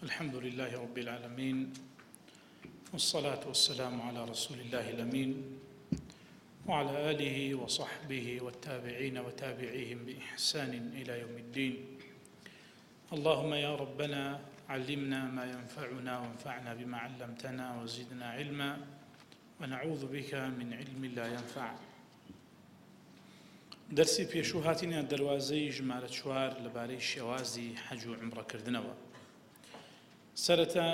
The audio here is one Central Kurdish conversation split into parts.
الحمد لله رب العالمين، والصلاة والسلام على رسول الله الأمين وعلى آله وصحبه والتابعين وتابعيهم بإحسان إلى يوم الدين. اللهم يا ربنا علمنا ما ينفعنا وانفعنا بما علمتنا وزدنا علما ونعوذ بك من علم لا ينفع. درسي پێشوو هاتینە دەواازەی ژمارە 4 لەبارەی شێوازی حەج و عومڕەکردنەوە. سەرەتا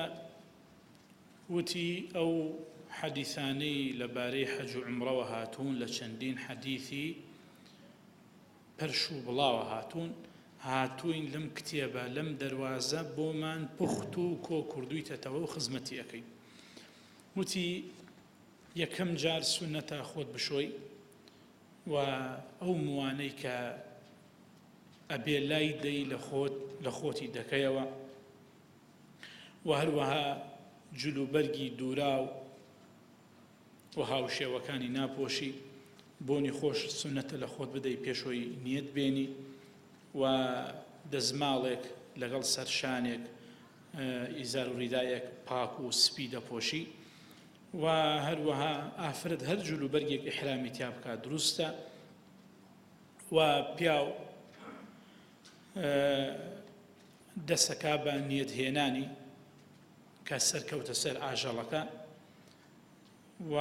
وتی ئەو حەدیثانەی لەبارەی حەج و عومڕەوە هاتوون لە چەندین حەدیثی پەرش و بڵاوە هاتوین لەم کتێبە لەم دەواازە بۆمان پوخت و کۆ کردوویتەوە و خزمەتی ئەەکەین. وتی یەکەم جار سونەتە خۆت بشۆی و ئەو موانەی کە ئەبێ لای دەی لە خۆتی دەکەیەوە و هەروەها جلوبەرگی دووراو و هاوشێوەکانی ناپۆشی بۆنی خۆش سونەتە لە خۆت بدەی پێشۆی نیەت بێنی و دەزماڵێک لەگەڵ سەرشانێک ئیزار و ڕیدایەک پاک و سپی دەپۆشی و هەروەها ئافرەت هەر جلوبەرگێک ئیحرامی تیا بکات دروستە و پیاو دەسەکا بە نیەت هێنانی کە سەرکەوتە سەر ئاژەڵەکە و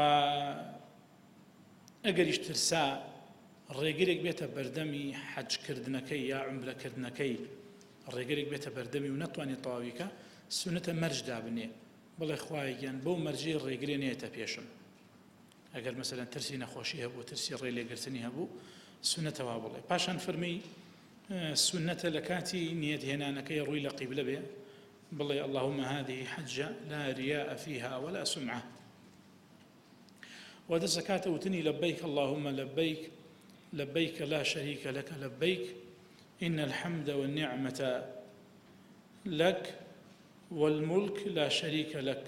ئەگەریش ترسا ڕێگرێک بێتە بەردەمی حەجکردنەکەی یا عومرەکردنەکەی ڕێگرێک بێتە بەردەمی و نەتوانێت تەواویکە سونەتە مەرج دابنێ بڵێ خوای گیان بەو مەرجەی ڕێگرێ نێتە پێشم. ئەگەر مەسەلەن ترسی نەخۆشی هەبوو ترسی ڕێ لێگرتنی هەبوو سونەتەوا بڵێ. پاشان فەرمی سونەتە لە کاتی نیەت هێنانەکەی ڕووی لە قیبلە بێ بڵێ اللهم هذه حجة لا رياء فيها ولا سمعة ودەسەکاتە وتنی لبيك اللهم لبيك لبيك لا شريك لك لبيك إن الحمد والنعمة لك والملك لا شريك لك.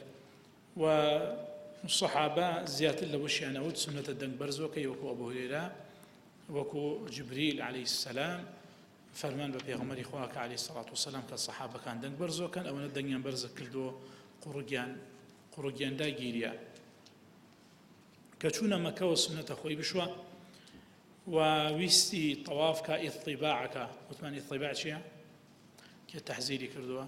والصحابة زيادة لوشيان أود سنة الدنگ برزوكي وكو أبو هريرة وكو جبريل عليه السلام فرمان بپیغمبر خواك عليه الصلاة والسلام كالصحابة كان دنگ برزو كان أولا دنگيان برزك كردو قرقيان دا گيريا كچونا مكة وسنة خوي بشوا وويستي طواف كإطباعك وثمان إطباع شيا كتحزيري كردوا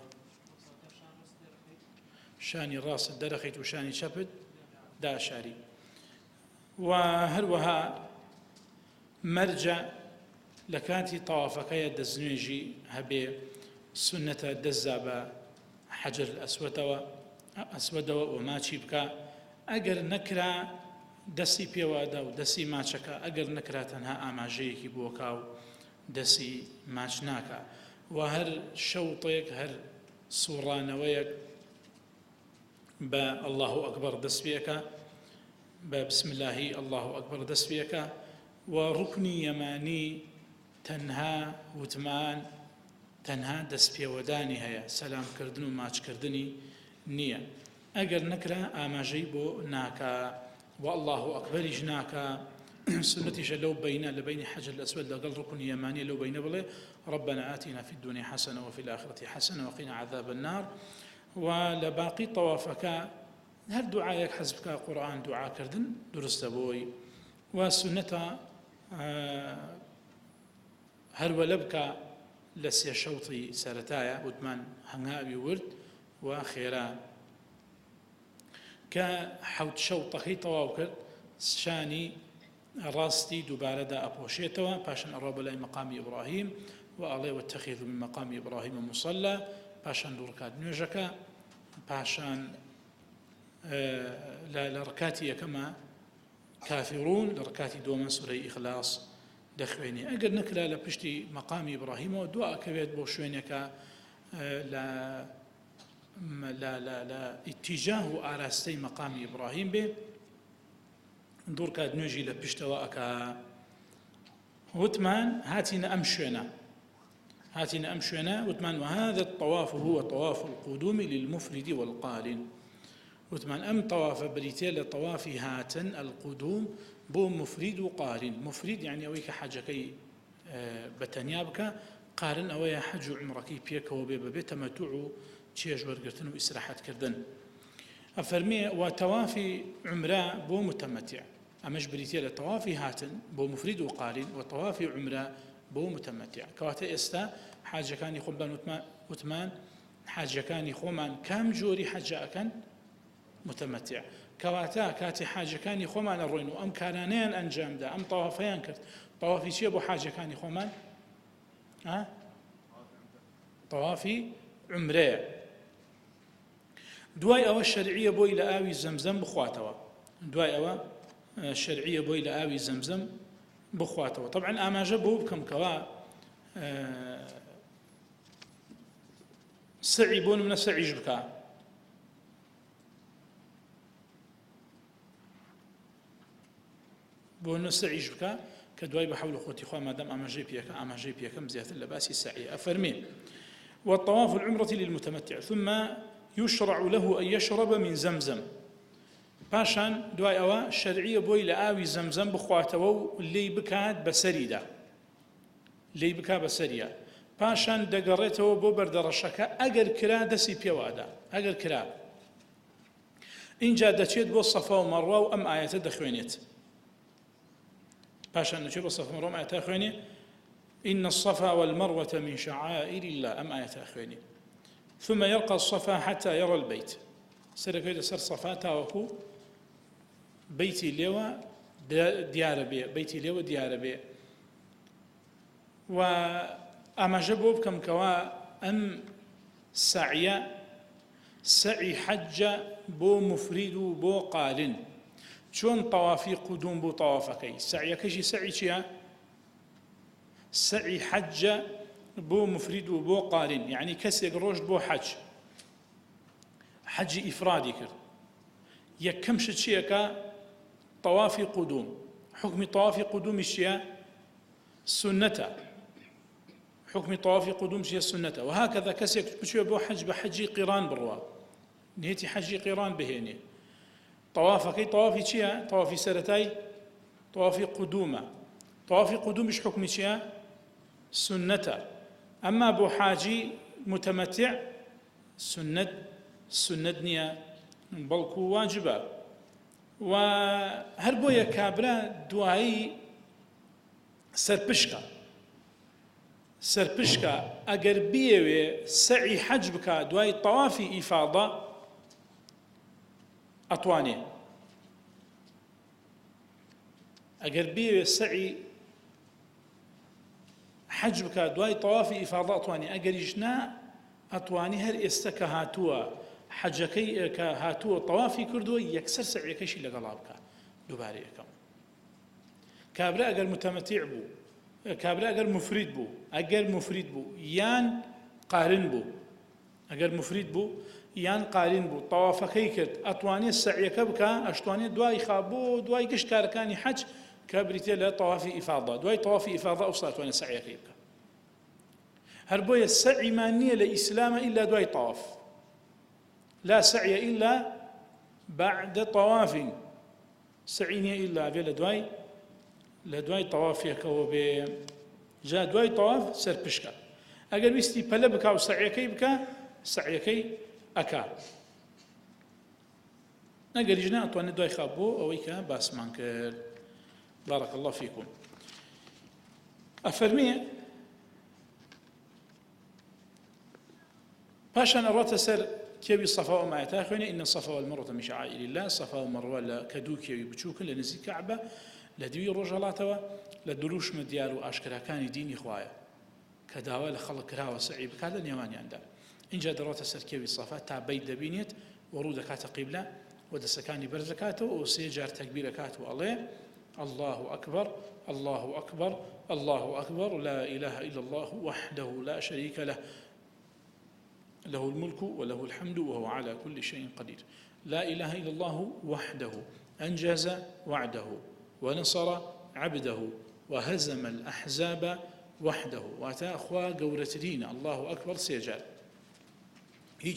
شاني راس الدرخيت وشاني شبد دا شاري وهروها مرجع لكاتي طوافك يدزنيجي هبي سنة دزابة حجر الأسود وما تشيبك أجر نكرا دسي بيوادا ودسي ماچكا أجر نكرا تنها آماجيكي بوكاو دسي ماچناكا وهر شوطيك هر سورانويك با الله أكبر دسبيك بسم الله الله أكبر دسبيك وركني يماني تنها وتمان تنها دسبي وداني هيا سلام كردنو ماچ كردني نية أجر نكرا آماجي بو ناكا والله أكبر جناكا سنتي لو بين لبين حجر الأسود لقل ركن يماني لو بين بلي ربنا آتنا في الدنيا حسنة وفي الآخرة حسنة وقنا عذاب النار. ولباقي طوافك هل دعاءك حزبك قرآن دعاء كردن درست بوي وسنة هل ولبك لسي شوطي سارتايا ودمان هنغابي ورد وخيرا كحوت شوطكي طواوكر شاني راستي دوباردا أبوشيتوا باشن الرب لي مقام إبراهيم وألي واتخذ من مقام إبراهيم مصلى باشان لركات نوجكا باشان لركاتي كما كافرون لركاتي دوما سوري إخلاص دخويني أجر نكلا لبشتي مقام إبراهيم ودعاء كبير بوشوينيكا لا اتجاه آراستي مقام إبراهيم به دور كاد نوجي لبشتواءكا وثمان هاتنا أمشينا وثمان وهذا الطواف هو طواف القدوم للمفرد والقارن. وثمان أم طواف بريتيل طواف هاتن القدوم بو مفرد وقارن. مفرد يعني أويك حاجكي بتنيابك قارن أويا حج عمركي بيك وبيبا تمتع چێژ وەرگرتن و ئیسراحەتکردن. ئەفەرمێ وا تەوافی عومرە بۆ متەمەتیع، ئەمەش بریتە لە تەوافی هاتن بۆ مفرید و قارین و تەوافی عومرە بۆ متەمەتیع. کەواتە ئێستا حاجەکانی خۆمان وتمان حاجەکانی خۆمان کام جۆری حەجە ئەکەن؟ متەمەتیع. کەواتە کاتی حاجەکانی خۆمان ئەڕۆین و ئەم کارانەیان ئەنجامدا، ئەم تەوافەیان کرد، تەوافی چییە بۆ حاجەکانی خۆمان؟ تەوافی عومرەیە. دوای ئەوە شەرعیە بۆی لە ئاوی زەمزەم بخواتەوە، دوای ئەوە شەرعیە بۆی لە ئاوی زەمزەم بخواتەوە. طبعا ئاماژە بۆ بکەم کەوا سعی بۆ نمونە سەعیش بکە، بۆ نمونە سەعیش بکە کە دوای بە حەول و قووەتی خوا مادام ئاماژەی پێەکە، ئاماژەی پێەکەم زیاتر لە باسی سعیە. ئەفەرمێ والطواف العمرة للمتمتع ثم يشرع له أن يشرب من زمزم. پاشان دوای ئەوە شەرعیە بۆی لە ئاوی زەمزەم بخواتەوە و لێی بکات بەسەریدا، لێی بکات بەسەریە. پاشان دەگەڕێتەوە بۆ بەردەڕەشەکە ئەگەر کرا دەستی پێوادا، ئەگەر کرا اینجا دەچێت بۆ سەفا و مەڕوا و ئەم ئایەتە دەخوێنێت. پاشان دەچێت بۆ سەفا و مەڕوا ئایەتە خوێنێ إن الصفا والمروة من شعائر الله، أم آية أخواني. ثم يرقى الصفا حتى يرى البيت، سركيد سر صفا تاوكو بيتي لوا ديار بي، بيتي لوا ديار بي. وأما جبوب كم كوا أم سعي حج بو مفرد بو قارن، شون طوافي قدوم بو طوافكي سعي كشي سعي شيا سعي حج بو مفرد وبو قارن، يعني كسيك روج بو حج إفرادي كر يكم شتشيكا طوافي قدوم. حكم طوافي قدوم الشيا سنة، حكم طوافي قدوم الشيا سنة. وهكذا كسيك بشوي بو حج بحجي قيران بروا، نيتي حجي قيران بهيني طوافكي طوافي شيا طوافي سرتاي طوافي قدومة. طوافي قدوم إيش حكم شيا سنة. أما بو حاجي متمتع سنة نية بلكو واجبة. وهر بويا كابرا دوائي سرپشكا أجر بيوي سعي حج بكا دوائي طوافي إفاضة أطواني، أجر بيوي سعي حج بکە دوای تەوافی ئیفاضە ئەتوانی، ئەگەریش نا ئەتوانی هەر ئێستا کە هاتووە حەجەکەی کە هاتووە تەوافی کردووە یەکسەر سەعیەکەشی لەگەڵا بکە دووبارە یەکەم. کابرا ئەگەر متەمەتیع بوو، کابرا ئەگەر مفرید بوو یان قارن بوو، ئەگەر مفرید بوو یان قارن بوو تەوافەکەی کرد ئەتوانێت سەعیەکە بکە، ئەشتوانێت دوای خابۆ دوای گشت کارەکانی حەج كابريتي لا طوافي إفاضة، دوای طوافي إفاضة أوصلت وأنا سعي كيبك. هر بويا السعي مانية لإسلام إلا دوای طواف، لا سعي إلا بعد طواف، سعيني إلا في لدواي طوافيك جاء دوای طواف سرپشكا. أجر بيستي بلبكا وسعي كيبك سعي كي أكا. أجر جنا أتواني دوای خابو أويكا باسمان كر. بارك الله فيكم. أفرمي باشان الرات سر كيبي الصفا وما يتاخوني إن الصفا والمروة من شعائر الله. الصفا والمروة كدوك يبتشوك لنزي كعبة لدوي رجالاتها لدروش مديار وأشكرا كان ديني خوايا كداوى لخلق كراوة سعي بكذا نيواني عنده. إن جاء الرات سر كيبي الصفا تابيد دبينيت ورود كات قبلة ودسكاني برزكاته وسيجار تكبير كات والله الله أكبر الله أكبر الله أكبر لا إله إلا الله وحده لا شريك له له الملك وله الحمد وهو على كل شيء قدير. لا إله إلا الله وحده أنجز وعده ونصر عبده وهزم الأحزاب وحده. واتا أخوة قورة دين الله أكبر سيجال هيج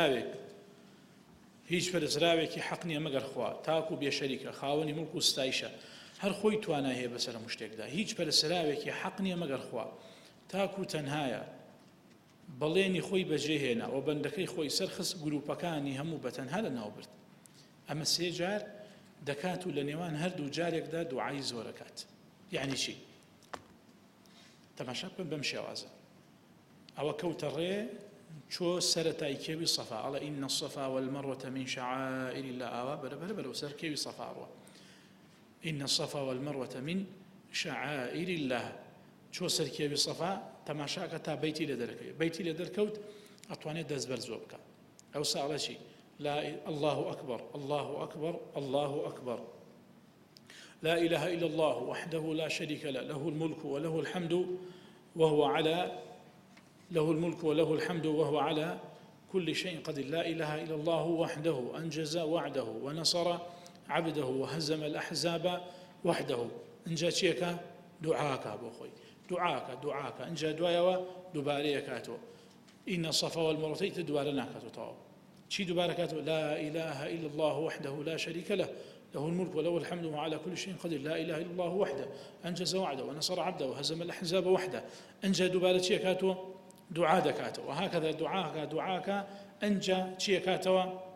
برسراوك حقني مقر خوا تاكو بيشريك خاوني ملك استايشة هر خوي توانا هي بسر مشتاق دا هيج برسراوك حقني مقر خوا تاكو تنهايا بەڵێنی خۆی بەجێهێنا و بەندەکەی خۆی سەرخست گروپەکانی هەموو بەتەنها لە ناوبرد ئەمە سێ جار دەکات و لە نێوان هەردوو جارێکدا دوعای زۆرەکات یعنی چی تەماشا بکەن بەم شێوازە ئەوە کەوتە ڕێ چۆ سەرەتای کێوی سەفا ئەڵە ئین الصەفا والمەروة من شعائر الله ئاوا بەرەبەرەوە سەر کێوی سەفا ڕوە ئین الصەفا والمەروة من شعائر الله چۆ سەر کێوی سەفا تەماشاکە تا بەیتی لە دەرەکەوێت بەیتی لە دەرکەوت ئەتوانێت دەست بەرزۆ بکە ئەو ساڵە چی لا الله أكبر الله أكبر الله أكبر لا إله إلا الله وحده لا شريك له له الملك وله الحمد وهو على له الملك وله الحمد وهو على كل شيء قدير لا إله إلا الله وحده أنجز وعده ونصر عبده وهزم الأحزاب وحده إنجا تشيك دعاك أبو خوي دعاك إنجا دعاء دباريك أتو إن الصفا والمروة تدوارنا كتو شي دباركاته لا إله إلا الله وحده لا شريك له له الملك وله الحمد وعلى كل شيء قدير لا إله إلا الله وحده أنجز وعده ونصر عبده وهزم الأحزاب وحده أنجى دبارة شيكاته دعاء دكاته وهكذا دعاك أنجى شيكاته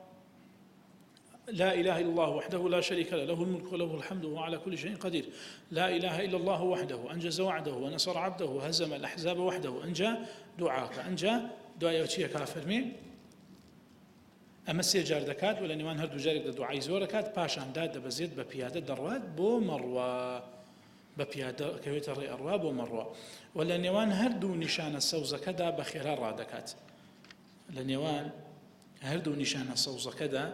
لا إله إلا الله وحده لا شريك له له الملك وله الحمد وعلى كل شيء قدير لا إله إلا الله وحده أنجز وعده ونصر عبده وهزم الأحزاب وحده أنجى دعاك أنجى دعاء شيكا فرمي ئەمە سێ جار دەکات و لە نێوان هەردوو جارێک دە دوعای زۆر دەکات پاشاندا دەبەزێت بە پیادە دەڕوات بۆ مەڕوا بە پیادە کەوێتە ڕێ ئەڕوا بۆ مەڕوا و لە نێوان هەردوو نیشانە سەوزەکەدا بە خێرا ڕادەکات لە نێوان هەردوو نیشانە سەوزەکەدا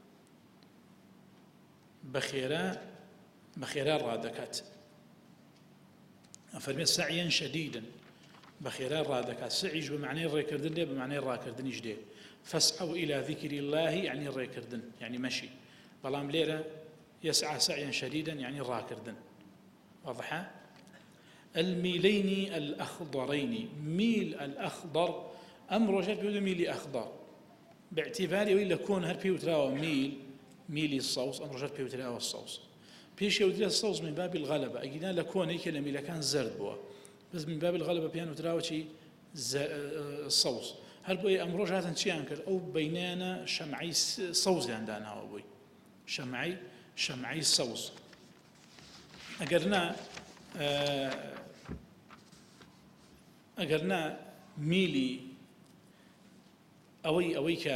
بە خێرا ڕادەکات ئەفەرمێت سەعیەن شەدیدن بە خێرا ڕادەکات سعیش بە معنای ڕێکردن دێ بە معنای ڕاکردنیش دێ فاسعوا إلى ذكر الله يعني الراكردن يعني مشي بلام ليرة يسعى سعيا شديدا يعني الراكردن واضح الميلين الأخضرين ميل الأخضر أمر رجل بيقول ميل أخضر باعتباري وإلا كون هل بيوتراوى ميل الصوص أمر رجل بيوتراوى الصوص بيش يوترا الصوص من باب الغلبة أجينا لكون هيك لميل كان زرد بوا بس من باب الغلبة بيانو تراوى شيء الصوص هل بوي أمروج هذا نشيان كر أو بيننا شمعي صوز عندنا هو بوي شمعي صوز أجرنا ميلي أوي ك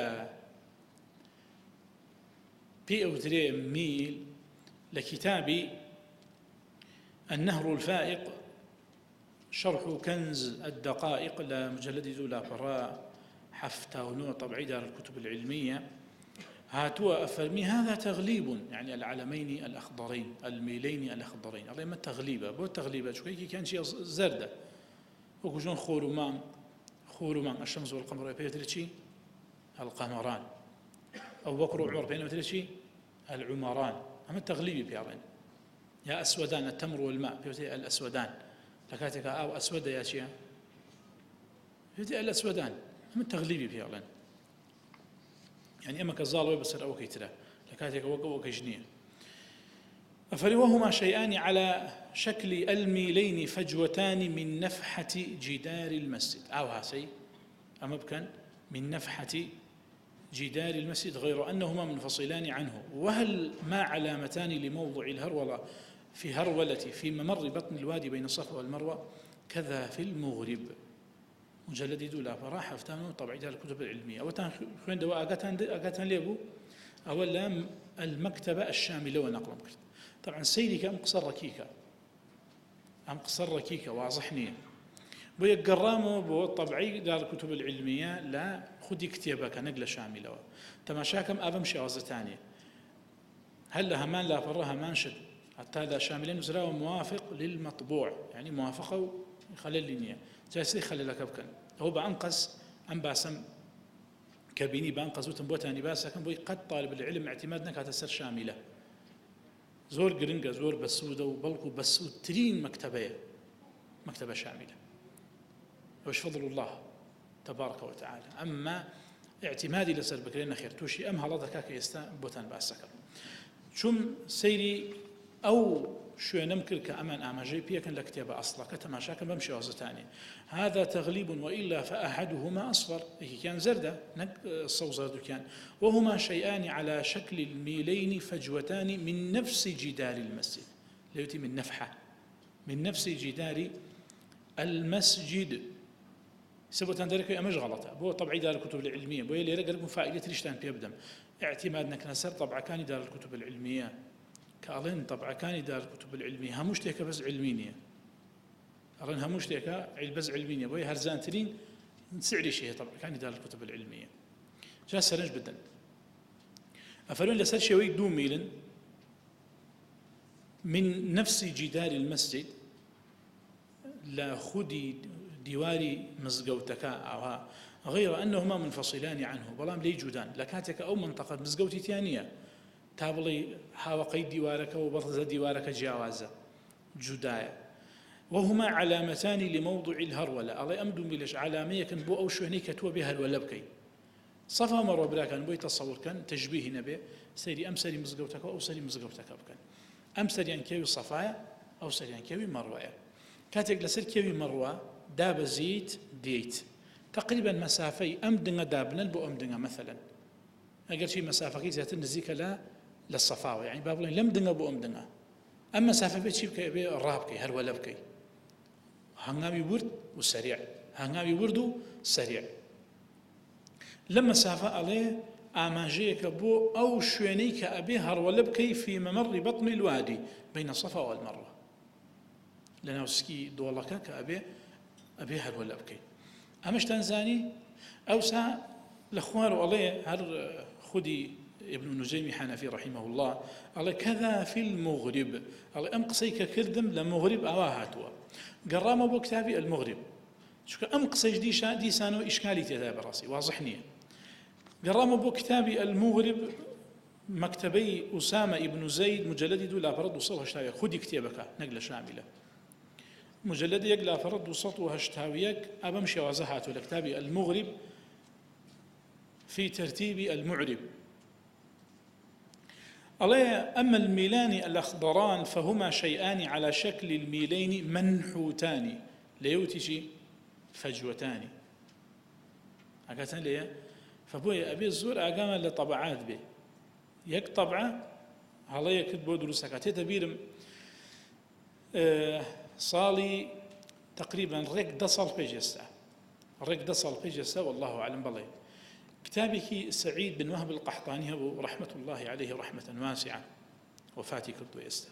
بي أو تري ميل لكتابي النهر الفائق شرح كنز الدقائق لمجلد ذو لابراء حفتة ونوع طبعي دار الكتب العلمية هاتوا أفرمي هذا تغليب يعني العلمين الأخضرين الميلين الأخضرين الله ما تغليبه بو تغليبه شوي كان شيء زردة وكجون خورمان الشمس والقمر بيتري شيء القمران أو بكر وعمر بينما شيء العمران أما التغليب بيعرين يا أسودان التمر والماء بيوتي الأسودان لكاتك أو أسود يا شيء بيوتي الأسودان أما التغليب بيعرين يعني أما كالظالوي بصير أو كيترا لكاتك وكجنية وهما شيئان على شكل الميلين فجوتان من نفحة جدار المسجد أو هاسي أما بكن من نفحة جدار المسجد غير أنهما منفصلان عنه وهل ما علامتان لموضع الهرولة في هرولة في ممر بطن الوادي بين الصفا والمروة كذا في المغرب مجلد دولا فراح افتانو طبعا دار الكتب العلمية وتان خوين دواء أقاتان ليبو أولا المكتبة الشاملة ونقل مكتب طبعا سيدي أم قصر ركيكة واضحني بيقرامو بو طبعي دار الكتب العلمية لا خدي كتابك نقلة شاملة تماشاكم أبم شيء ثانية هل همان لا فرها مانشد حتى لا شاملين وزراء موافق للمطبوع يعني موافقة يخلي اللينية جالس يخلي لك بكن هو بأنقص أم باسم كبيني بأنقص وتنبوتاني باسا كان بوي قد طالب العلم اعتمادنا كتسر شاملة زور قرنقة زور بسودة وبلقوا بسود ترين مكتبة شاملة وش فضل الله تبارك وتعالى أما اعتمادي لسر بكرين خير توشي أم هلا ذكاك يستا بوتان باسكر شم سيري أو شوێنەم کرد کە ئەمان ئاماژەی پێکەن لە کتێبە ئەسڵەکە تەماشاکەن بەم شێوازەتانێ هذا تغليب وإلا فأحدهما أصفر كان زردة صو زردكان وهما شيئان على شكل الميلين فجوتان من نفس جدار المسجد ليتي من نفحة من نفس جدار المسجد سبوتان ذلك أمش غلطة بو طبعي دار الكتب العلمية بو يلي رجل فائدة ريشتان بيبدم اعتمادنا كنسر طبعا كان دار الكتب العلمية كألين طبعا كان دار الكتب العلمية هموش تيك بس علمينية ألين هموش تيك بس علمينية بو هرزان ترين سعري شيء طبعا كان دار الكتب العلمية جاء سرنج بدن أفرون لسر شوي دو ميلن من نفس جدار المسجد لا خدي ديواري مزقوتك أو غير أنهما منفصلان عنه بلام لي جودان لكاتك أو منطقة مزقوتي ثانية تابلي حاوقي ديوارك وبرز ديوارك جاوازة جداية وهما علامتان لموضع الهرولة الله أمدو ملش علامية كان بو أو شوهني كتوى بها الولبكي صفا مرة بلا كان بو يتصور كان تشبيه نبي سيري أم سيري مزقوتك أو سيري مزقوتك بكان أم سيري أنكيوي صفايا أو سيري أنكيوي مروية كاتك لسر كيوي مروة داب زيت ديت تقريبا مسافة أمدنا دابنا بو أمدنا مثلا أقل شيء مسافة كي زيادة نزيك لا للصفاوة يعني بابلين لم دنا بو أمدنا أما مسافة بيت شيء بكي الرابكي هرولة بكي هنغامي ورد وسريع هنغامي ورد سريع لما مسافة عليه آماجيك بو أو شوينيك أبي هرولة بكي في ممر بطن الوادي بين الصفا والمروة لأنه سكي دولك كأبي هرولة بكي أمش تنزاني أو سا لأخوار عليه هر خدي ابن نجيم حنفي رحمه الله على كذا في المغرب على أم قصيك كردم لمغرب أواهاتوا قرام أبو كتابي المغرب شو أم قصيش دي سانو إشكالي تذاب راسي واضحني قرام أبو كتابي المغرب مكتبي أسامة ابن زيد مجلد دولا برد وصلها شتاوية خدي كتابك نقلة شاملة مجلد يقلا فرد وسطوها شتاويك أبمشي وزهاته لكتابي المغرب في ترتيب المعرب الله أما الميلان الأخضران فهما شيئان على شكل الميلين منحوتان ليوتشي فجوتان أكاتن ليه فبوي أبي الزور أقام لطبعات به يك طبعة الله يكتبوا دروسك تتبيرم صالي تقريبا ريك دصل بيجستا والله أعلم بالله كتابك سعيد بن وهب القحطاني أبو رحمة الله عليه رحمة واسعة وفاتي كرت ويستا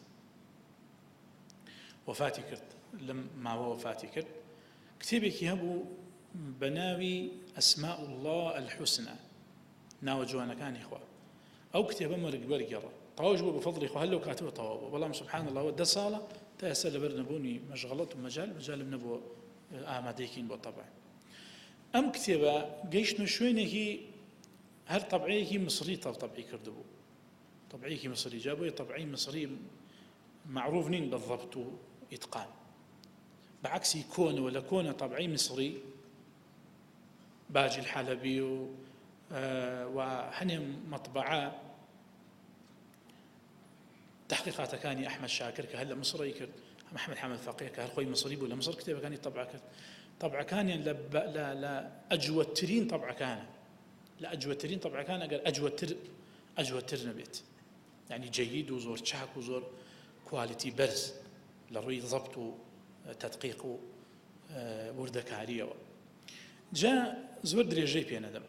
وفاتي كرت لما وفاتي كرت كتابك أبو بناوي أسماء الله الحسنى ناو جوانا كان إخوة أو كتاب مرق برقرة طواجبه بفضل إخوة هل لو كاتبه طوابه والله سبحان الله ودى صالة تأسل برنبوني مشغلات مجال بنبو آماديكين بالطبع أم كتابة قيشنا شوينه هل طبعيه مصري طبعي كردبو طبعيه مصري جابوا طبعي مصري معروف نين بالضبط وإتقان بعكس يكون ولا كون طبعي مصري باجي الحلبي وحني مطبعة تحقيقات كان أحمد شاكر كهلا مصري كرد محمد حامد فقيه كهالخوي مصري ولا مصر كتابة كان يطبع كرد طبعا كان يعني لا أجود ترين طبعا كان لا أجود ترين طبعا كان قال أجود تر نبيت يعني جيد وزور شاك وزور كواليتي برز لروي ضبط وتدقيق وردكارية جاء زور دريجي بي ندم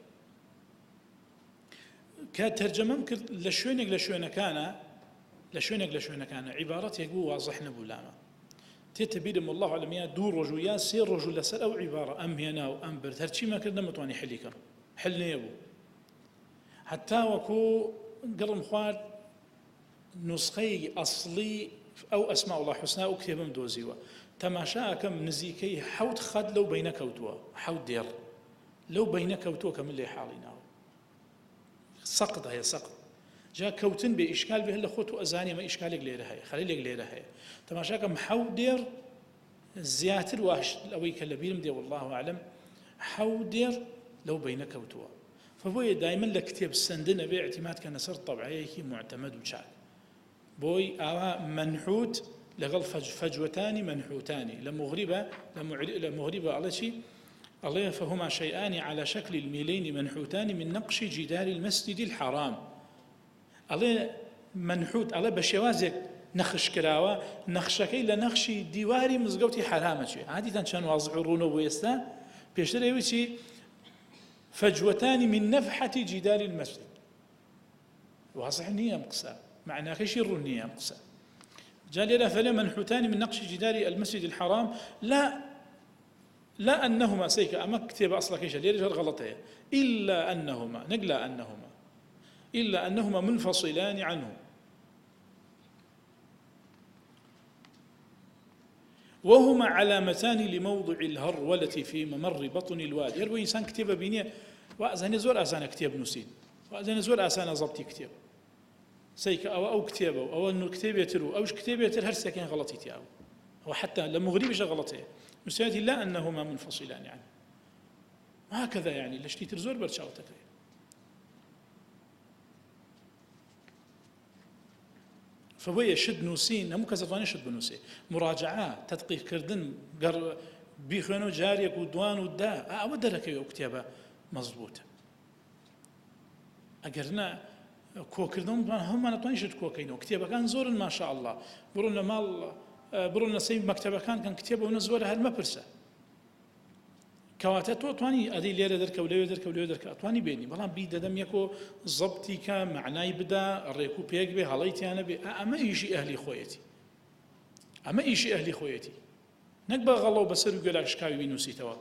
كترجمة ممكن لشوينك كان عبارة يقول واضح نبولاما تتبيدم الله على مياه دور رجو يا سير رجو لسر أو عبارة أم هنا وأم برد هرشي ما كنا متواني حلي كانوا حلنا يبو حتى وكو قرم خوار نسخي أصلي أو أسماء الله حسنى أكتب مدوزيوة تماشا كم نزيكي حوت خد لو بينك وتوا حوت دير لو بينك وتوا كم اللي حالينا سقط هي سقط جا كوتن بإشكال به لخوت وأزاني ما إشكالك ليرة هي خليلك ليرة هي تماشا كم حوت دير زياتر واش الأويك اللي بيرم دي والله أعلم حوت دير لو بينك وتوا فهو دائما لكتاب السندنا باعتماد كان سر طبعيه معتمد وشاك بۆی ئاوا منحوت لەگەڵ فەجوەتانی منحوتانی لە مغریبە ئەڵێ چی؟ ئەڵێ فهما شيئان على شكل الميلين منحوتان من نقش جدار المسجد الحرام ئەڵێ منحوت ئەڵێ بە شێوازێک نەخش کراوە نەخشەکەی لە نەخشی دیواری مزگەوتی حرامە چێ عادیتان چەند واضح و ڕوونەوە بۆ ئێستا پێشتر ئێوە چی فەجوەتانی من نەفحەتی جیداری المەسجد واضح نییە ئەم قسە معناکەشی ڕوون نییە ئەم قسە جا لێرە فەلێ منحوتان من نقش جدار المسجد الحرام لا أنهما سيكا أما كتاب أصلا كيشا ليرجع غلطية إلا أنهما نقلا أنهما إلا أنهما منفصلان عنه وهما علامتان لموضع الهرولة في ممر بطن الوادي يروي إنسان كتاب بينيه وأزاني زور أزاني كتاب نسين وأزاني زور أزاني ضبطي كتاب سيكا أو كتابه أو أنه كتاب يترو أوش كتاب يتر هر ساكن غلطي تياو هو حتى لمغربش غلطية مساعد لا أنهما منفصلان يعني وهكذا يعني لشتي ترزور برشاوتك فهو يشد نوسين هم كذا شد بنوسي مراجعات تدقيق كردن بيخونو جاريك ودوان ودا أو درك كتابة مضبوطة أجرنا كوكردون هم أنا تواني شد كوكينو كتابة كان زور ما شاء الله برونا مال برونا سيب مكتبة كان كتابة ونزوره هالمبرسة كواتات تواني أدي ليرة درك وليو درك تواني بيني بلان بيدا دم يكو ضبطي كمعناي بدا الريكو بيك به هلايتي أنا أما يجي أهلي خويتي نقبل غلو بسر يقول شكاوي بينوسي توا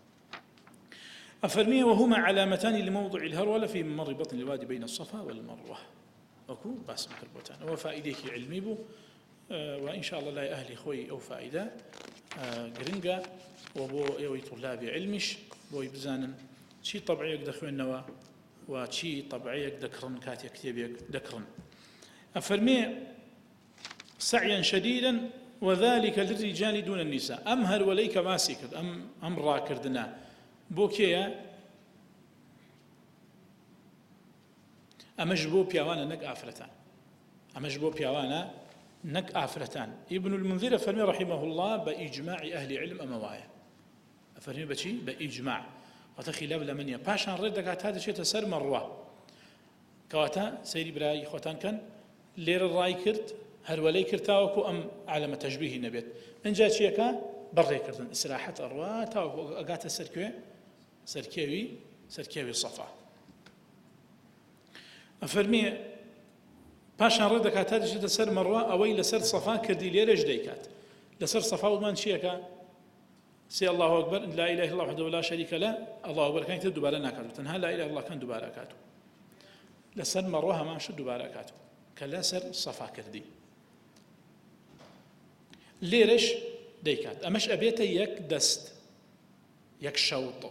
أفرميه وهما علامتان لموضع الهرولة في ممر بطن الوادي بين الصفا والمروة أكو بس مكربوتان وفائديك علمي بو وإن شاء الله لا أهلي خوي أو فائدة قرنقة وبو يوي طلابي علمش بو يبزانن شي طبعي يقدخوين نوا وشي طبعي يقدكرن كاتي كتابي يقدكرن أفرميه سعيا شديدا وذلك للرجال دون النساء أمهر وليك ماسك أم راكردنا بوكيا أمجبو بيوانا نك آفرتان ابن المنذر فرمي رحمه الله بإجماع أهل علم أموايا فرمي بشي بإجماع وتخلاف لمن باشان ردك هذا شيء تسر مروه كواتا سيري براي خوتان كان لير الراي كرت هل ولي كرتاوكو أم على تشبيه النبيت إن جاء شيكا بري كرتن إسراحة أروا تاوكو أقات سركيوي صفا أفرمي باشان ردك هذا شيء تسر مروه أوي لسر صفا كردي ليرج ديكات لسر صفا ومان شيكا سي الله أكبر لا إله إلا الله وحده لا شريك له الله أكبر كان يكتب دوباره ناكاتو تنها لا إله إلا الله كان دوباره كاتو لسر مروها ما شد دوباره كاتو كلا سر صفا كردي ليرش ديكات أمش أبيت يك دست يك شوط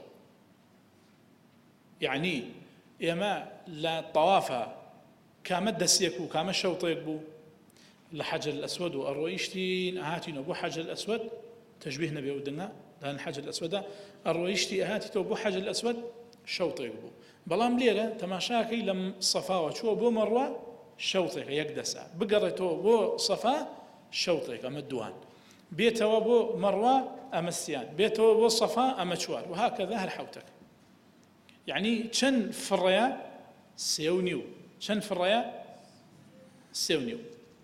يعني إما لا طوافة كامد دسيكو كامد شوطيك بو لحجر الأسود وأرويشتين هاتين أبو حجر الأسود تشبيه نبي ودنا لأن الحجر الأسود أرويشتي هاتي تو حجر الأسود شوطيك بو بلام ليرة تماشاكي لم صفا وشو بو مروة شوطيك يقدسا بقريتو بو صفا شوطيك أما الدوان بيتو بو مروة أما السيان بيتو بو صفا أما شوار وهكذا هالحوتك يعني شن فريا سيونيو شن فريا سيونيو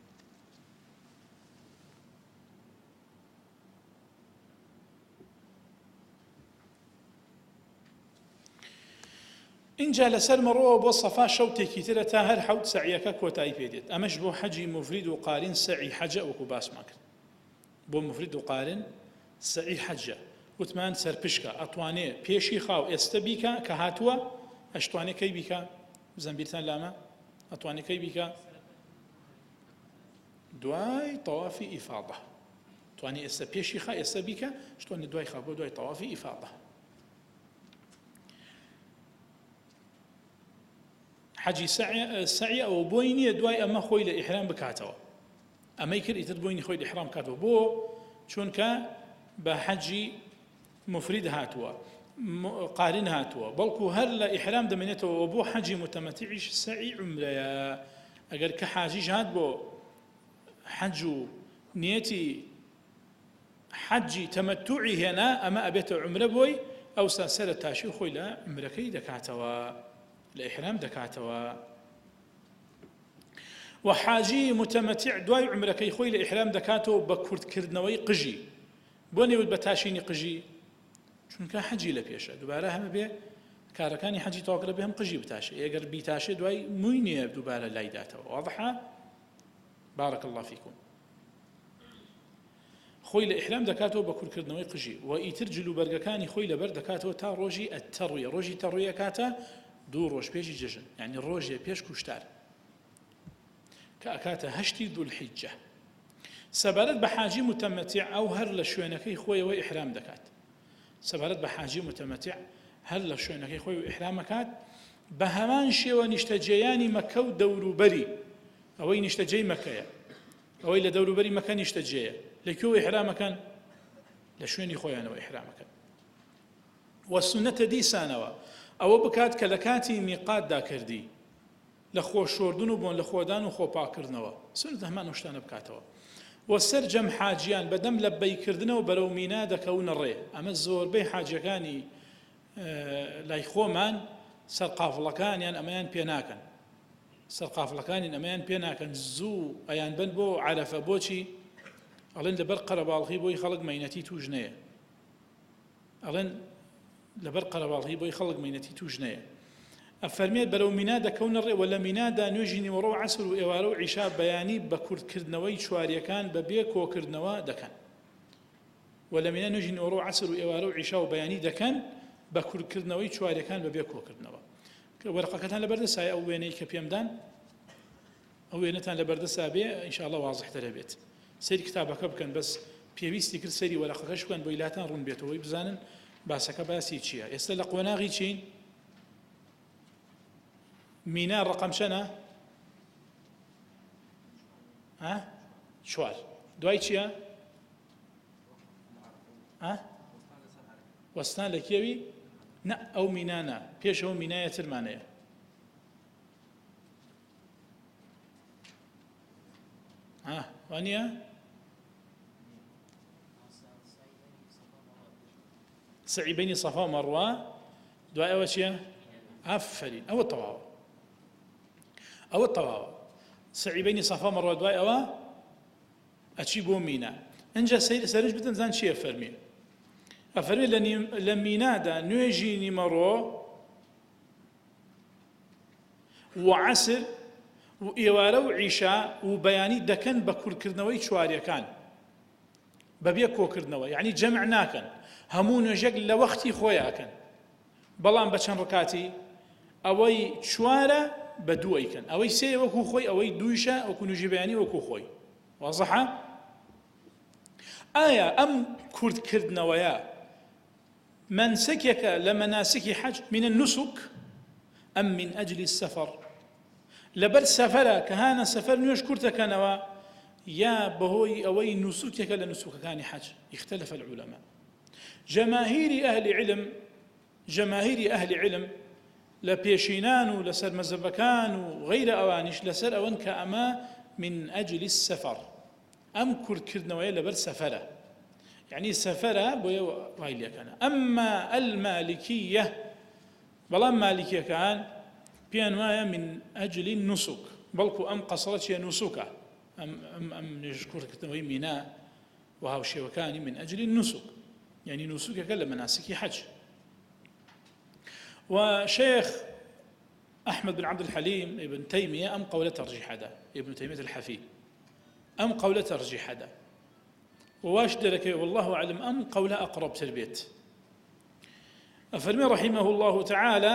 إن جاء لسر مروه بوصفا شوتي كتيرة تاهر حوت سعيك كوتاي بيدت أمش بو حجي مفرد وقارن سعي حجة وكباس ماكر بو مفرد وقارن سعي حجة وثمان سر بشكا أطواني بيشي خاو استبيكا كهاتوا أشطواني كي بيكا زنبيرتان لاما أطواني كي بيكا دواي طوافي إفاضة طواني بيشي خا استبيكا أشطواني دواي خاو دواي طوافي إفاضة حجي سعي أو بويني دواي أما خوي لإحرام بكاتوا أما يكر يتد بويني خوي لإحرام كاتوا بو چونك بحجي مفرد هاتوا قارن هاتوا بلكو هل إحرام دمنيته وبو حجي متمتعش سعي عمريا أجر كحاجي هات بو حەج و نیەتی حەجی تەمەتوعی هێنا ئەمە ئەبێتە عومرە بۆی ئەوسا سەرە تاشی خۆی لە عومرەکەی دەکاتەوە لە ئیحرام دەکاتەوە و حاجی متەمەتیع دوای عومرەکەی خۆی لە ئیحرام دەکاتەوە بە کورتکردنەوەی قژی بۆ نێوت بە تاشینی قژی چونکە حەجی لە پێشە دووبارە هەمە بێ کارەکانی حەجی تەواکرە بێ هەم قژی بتاشێ ئەگەر بیتاشێ دوای مووی نییە دووبارە لای داتەوە واضحە بارك الله فيكم خۆی لە ئیحرام دەکاتەوە بە کورتکردنەوەی قژی و ئیتر جلوبەرگەکانی خۆی لەبەر دەکاتەوە تا ڕۆژی ئەتەڕویە ڕۆژی تەڕویە کاتە 2 ڕۆژ پێشی جژن یعنی ڕۆژێ پێش کوشتار کە ئەکاتە 8 دوولحیجە سەبارەت بە حاجی متەمەتیع ئەو هەر لە شوێنەکەی خۆیەوە ئیحرام دەکات سەبارەت بە حاجی متەمەتیع هەر لە شوێنەکەی خۆی و ئیحرام دەکات بە هەمان شێوە نیشتەجێیانی مەکە و دەوروبەری ئەوەی نیشتەجێی مەکەیە ئەوەی لە دەوروبەری مەکە نیشتەجێیە لەکوێوە ئیحرامەکەن لە شوێنی خۆیانەوە ئیحرامەکەن و سونەتە دیسانەوە ئەوە بکات کە لە کاتی میقاتدا کردی لە خۆشۆردن و بۆن لە خۆدان و خۆپاکردنەوە سونەتە هەمان شتانە بکاتەوە و سەرجەم حاجیان بەدەم لە بەیکردنەوە بەرەو مینا دەکەونە ڕێ ئەمە زۆربەی حاجەکانی لای خۆمان سەرقافڵەکانیان ئەمەیان پێ ناکەن سەرقافڵەکانی ئەمەیان پێ ناکەن زوو ئەیان بن بۆ عەرەفە بۆچی ئەڵێن لەبەر قەرەباڵغی بۆی خەڵک مەینەتی توش نەیە ئەڵێن لەبەر قەرەباڵغی بۆی خەڵک مەینەتی توش نەیە ئەفەرمێت بەرەو مینا دەکەونە ڕێ و لە مینادا نوێژی نیوەڕۆ و عەسر و ئێوارە و عیشا بەیانی بە کورتکردنەوەی چواریەکان بەبێ کۆکردنەوە دەکەن و لە مینا نوێژی نیوەڕۆ و عەسر و ئێوارە و عیشا و بەیانی دەکەن بە کورتکردنەوەی چواریەکان بەبێ کۆکردنەوە وەرەقەکەتان لەبەردەسایە ئەو وێنەی کە پێمدان ئەو وێنەتان لەبەردەسا بێ ئینشاءڵڵا وازحترە بێت سەیری کتابەکە بکەن بەس پێویستی کرد سەیری وەرەقەکەش بکەن بۆ ئیلاتان ڕوون بێتەوەی بزانن باسەکە باسی چییە ئێستا لە قۆناغی چین مینا ڕقم چەنە 4 دوای چییە وەستان لە کێوی نە ئەو مینانە پێشەوە مینایە ترمانەیە وانە سعی بینی سەفا و مەڕوا دوای ئەوە چییە ئافرین ئەوە تەواوە ئەوە تەواوە سعی بینی سەفا و مەڕوا دوای ئەوە ئەچی بۆ مینا ئەنجا سەرنج بدەن زان چییە فەرمی ئەفەرمێ لە مینادا نوێژی نیمەڕۆ و عەسر و ئێوارە و عیشا و بەیانی دەکەن بە کورتکردنەوەی چواریەکان بەبێ کۆکردنەوە یعنی جەمع ناکەن هەموو نوێژێک لە وەختی خۆیاکەن بەڵام بە چەند ڕکاتی ئەوەی 4 بە 2 ئەیکەن ئەوەی 3 وەکو خۆی ئەوەی 2شە وەکو نوێژی بەیانی وەکو خۆی وازەحە ئایا ئەم کورتکردنەوەیە منسكك لمناسك حج من النسك أم من أجل السفر لبر سفر كهانا سفر نيوش كورتا كانوا يا بهوي أوي نسكك لنسك كان حج اختلف العلماء جماهير أهل علم لبيشينان ولسر مزبكان وغير أوانش لسر أوان كأما من أجل السفر أم كرنوية لبر سفرة يعني سفرة بويا وايليا كان أما المالكية بلا مالكية كان بيانوايا من أجل النسك بلكو أم قصرت نسكة أم نشكر كتنوي ميناء وهو شيوكان من أجل النسك يعني نسك كلا مناسك حج وشيخ أحمد بن عبد الحليم ابن تيمية أم قولة ترجيح هذا ابن تيمية الحفي أم قولة ترجيح هذا وواش درك والله أعلم أم قولة أقرب تربيت أفرمي رحمه الله تعالى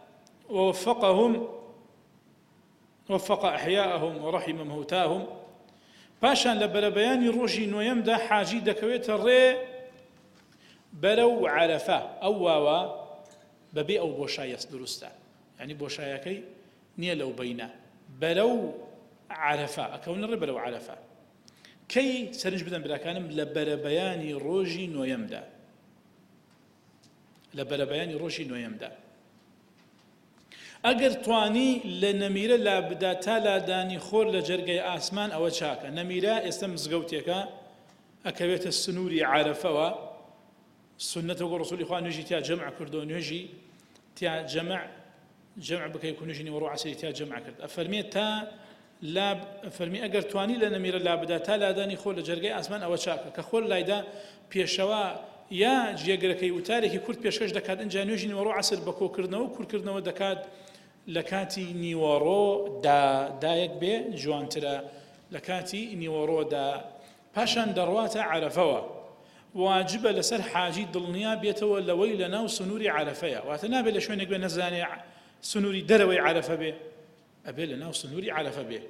ووفق أحياءهم ورحم موتاهم باشان لبر بيان روجي نويمدا حاجي دكويت الري برو عرفة أو واوا ببي أو بوشايس درستا يعني بوشايكي نيا لو بينا برو عرفة أكون الري برو عرفة كي سرنج بدن بلا كانم لبر بيان روجي نويمدا لبر بيان روجي نويمدا ئەگەر توانی لە نەمیرە لا بدا تا لادانی خۆر لە جەرگەی ئاسمان ئەوە چاکە. نەمیرە ئێستا مزگەوتێکە ئەکەوێتە سنووری عارەفەوە، سنەتە و ڕسوولی خوا نوێژی تیا جەمع کردەوە، نوێژی تیا جەمع بکەی و نوێژی نیوەڕۆ عەسری تیا جەمع کرد. ئەفەرمێت تا لا فەرمی ئەگەر توانی لە نەمیرە لا بدا تا لادانی خۆر لە جەرگەی ئاسمان ئەوە چاکە، کە خۆر لایدا پێشەوە یا جێگرەکەی وتارێکی کورت پێشکەش دەکات، ئەنجا نوێژی نیوەڕۆ عەسر بە کۆکردنەوە و کورتکردنەوە دەکات لە کاتی نیوەڕۆدا دایەک بێ جوانترە لە کاتی نیوەڕۆدا. پاشان دەڕواتە عەرەفەوە، واجبە لەسەر حاجی دڵنیا بێتەوە لەوەی لە ناو سنووری عەرەفەیە، واتە نابێت لە شوێنێک بێ نەزانێ سنووری دەرەوەی عەرەفە بێ، ئەبێ لە ناو سنووری عەرەفە بێ.